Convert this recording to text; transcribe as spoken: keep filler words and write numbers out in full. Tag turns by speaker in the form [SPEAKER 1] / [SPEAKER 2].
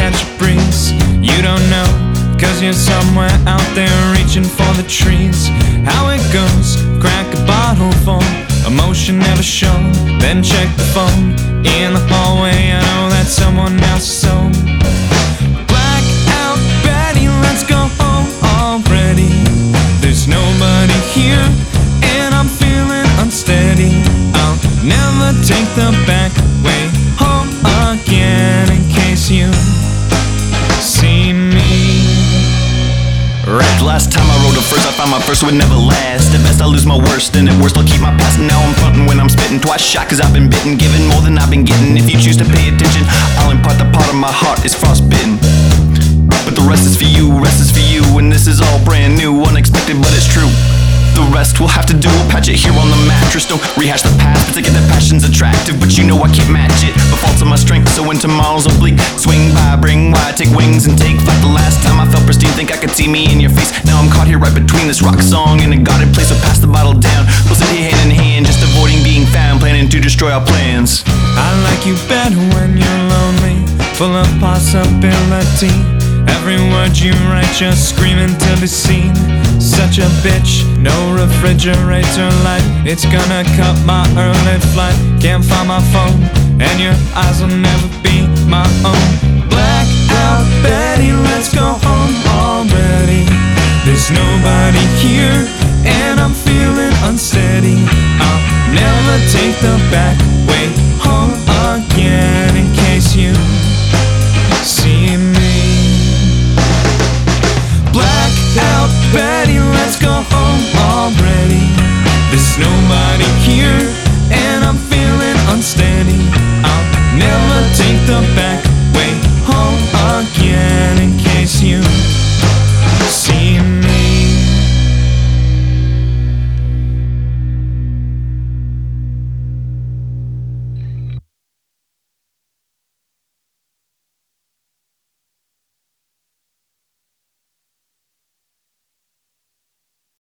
[SPEAKER 1] catch a breeze. You don't know, cause you're somewhere out there reaching for the trees. How it goes, crack a bottle full, emotion never shown. Then check the phone, in the hallway I know that someone else's home. Black out Betty, let's go home already. There's nobody here, and I'm feeling unsteady. I'll never take the back way home again, in case you see me.
[SPEAKER 2] Right. Last time I wrote a verse, I found my verse would never last. At best I lose my worst, and at worst I'll keep my past. And now I'm frontin' when I'm spittin', twice shot cause I've been bitten. Giving more than I've been getting. If you choose to pay attention, I'll impart the part of my heart is frostbitten. But the rest is for you, rest is for you. And this is all brand new, unexpected but it's true. The rest we'll have to do, we'll patch it here on the mattress. Don't rehash the past, but to get the passion's attractive. But you know I can't match it, but faults of my strength. So when tomorrow's oblique, swing by, bring wide, take wings and take flight. The last time I felt pristine, think I could see me in your face. Now I'm caught here right between this rock song and a guarded place. So pass the bottle down, we'll sit here hand in hand, just avoiding being found, planning to destroy our plans.
[SPEAKER 1] I like you better when you're lonely, full of possibility. Every word you write, just screaming to be seen. Such a bitch, no refrigerator light. It's gonna cut my early flight. Can't find my phone, and your eyes will never be my own. Black out Betty, let's go home already. There's nobody here, and I'm feeling unsteady. I'll never take the back way home again, in case you see me. Black out Betty, let's go home already. There's nobody here, and I'm feeling unsteady. I'll never take the back